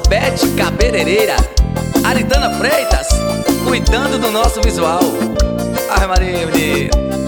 Bete Cabeleireira, Aritana Freitas, cuidando do nosso visual. Ai, Maria, menino.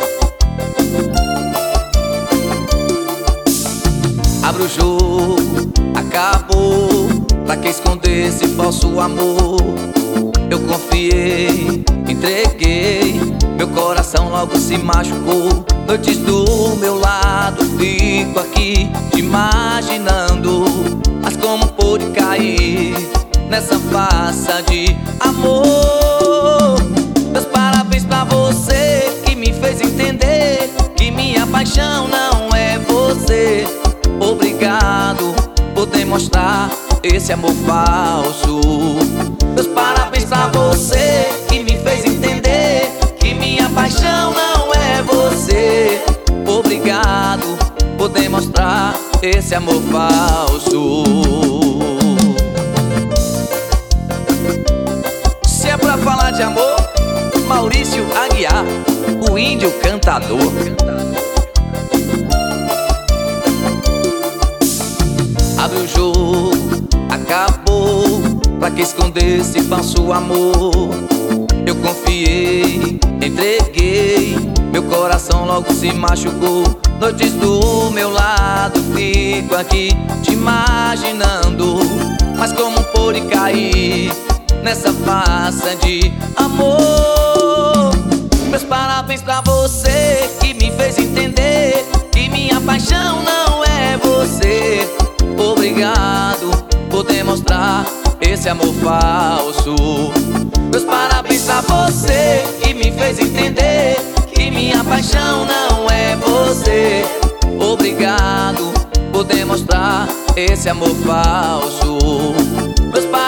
Abre o jogo, acabou. Pra que esconder esse falso amor? Eu confiei, entreguei, meu coração logo se machucou. Noites do meu lado, fico aqui te imaginando. Mas como pôde cair nessa farsa de amor? Meus parabéns pra você que me fez entender que minha paixão não é você. Obrigado por demonstrar esse amor falso. Meus parabéns pra você que me fez entender que minha paixão não é você. Obrigado por demonstrar esse amor falso. Se é pra falar de amor, Maurício Aguiar, o índio cantador. Abre o jogo, acabou. Pra que esconder esse falso amor? Eu confiei, entreguei, meu coração logo se machucou. Noites do meu lado, fico aqui te imaginando. Mas como pôde cair nessa farsa de amor? Meus parabéns pra você que me fez entender que minha paixão não é você. Obrigado por demonstrar esse amor falso. Meus parabéns pra você que me fez entender que minha paixão não é você. Obrigado por demonstrar esse amor falso. Meus